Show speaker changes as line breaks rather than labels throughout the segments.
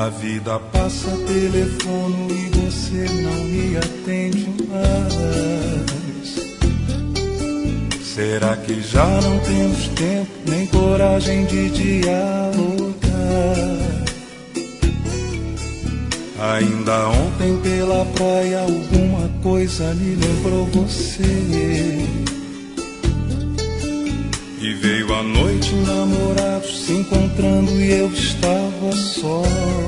A vida passa telefone e você não me atende mais. Será que já não temos tempo nem coragem de dialogar? Ainda ontem pela praia alguma coisa me lembrou você. E veio a noite, namorados se encontrando e eu estava só.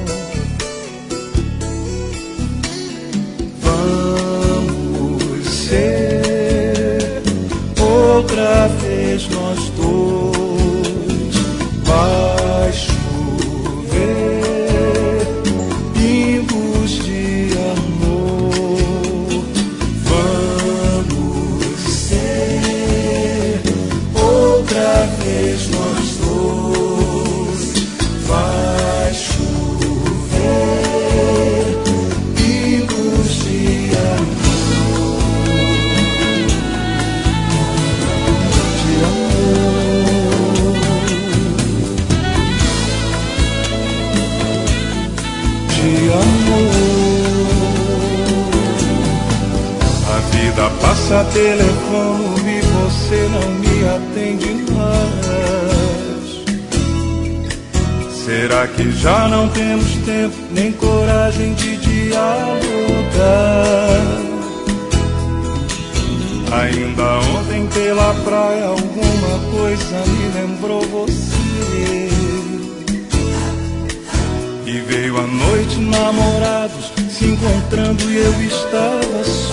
Vamos ser outra vez nós dois. Vai chover pingos de amor. Vamos ser outra vez nós dois. Vai chover pingos de amor. De amor. De amor. A vida passa telefone e você não me atende mais. Será que já não temos tempo nem coragem de dialogar? Ainda ontem pela praia alguma coisa me lembrou você. E veio a noite, namorados se encontrando e eu estava só.